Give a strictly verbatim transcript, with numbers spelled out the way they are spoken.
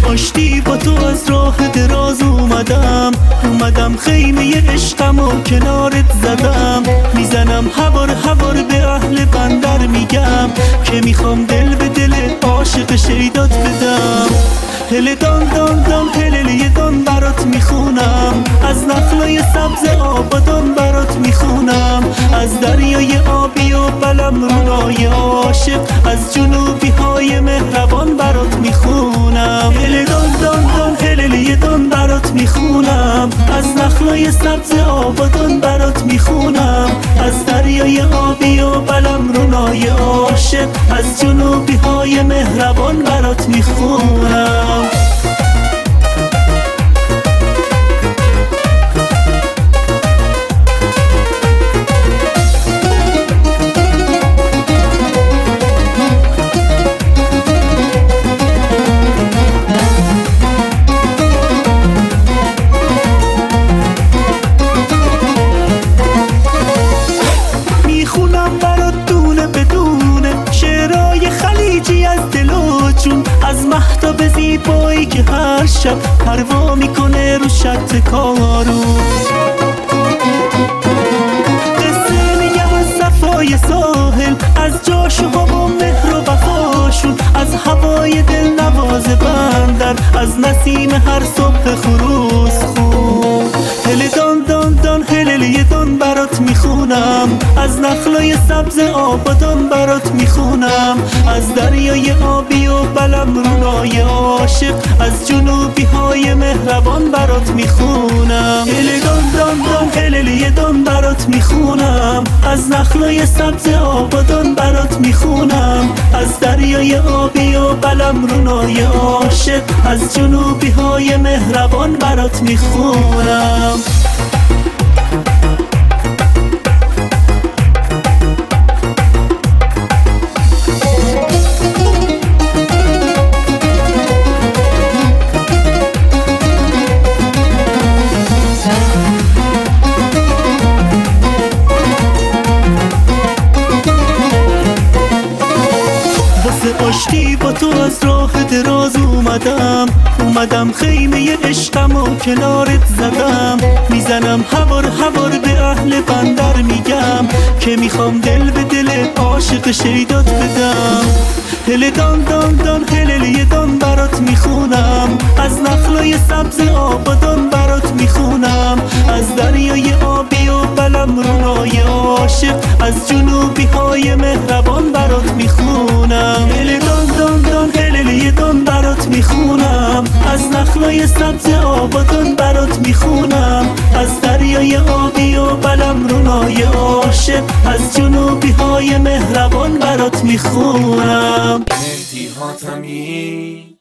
آشتی با تو از راه دراز اومدم اومدم خیمه عشقم و کنارت زدم میزنم هوار هوار به اهل بندر میگم که میخوام دل به دل عاشق شیدات بدم. هل دان دان دان هللی دان برات میخونم از نخلای سبز آبادان برات میخونم از دریای آبی و بلم رونای عاشق از جنوبی های مهربان برات میخونم. هل دان دان دان هللی دان برات میخونم از نخلای سبز آبادان برات میخونم از دریای آبی و بلم رونای عاشق از جنوبی های مهربان برات میخونم. از مهتاب زیبایی که هر شب پروا میکنه رو شط کارو قصه میگم از صفای ساحل از جاش و و مهر و وفاشون از هوای دل نواز بندر از نسیم هر صبح خروس خون. هل دان دان دان هللی دان برات میخونم از نخلای سبز آبادان برات میخونم از دریای آبی و بلم رونای عاشق از جنوبی های مهربان برات میخونم. هل دان دان دان هللی دان برات میخونم از نخلای سبز آبادان برات میخونم از دریای آبی و بلم رونای عاشق از جنوبی های مهربان برات میخونم. آشتی با تو از راه دراز اومدم اومدم خیمه عشقم و کنارت زدم میزنم هوار هوار به اهل بندر میگم که میخوام دل به دل عاشق شیدات بدم. هل دان دان دان هللی دان برات میخونم از نخلای سبز آبادان برات میخونم از دریای آبی و بلم رونای عاشق از جنوبی های مهربان برات میخونم. هل دان دان دان هللی دان برات میخونم از نخلای سبز آبادان برات میخونم از دریای آبی و بلم رونای عاشق از جنوبی های مهربان برات میخونم. مهدی حاتمی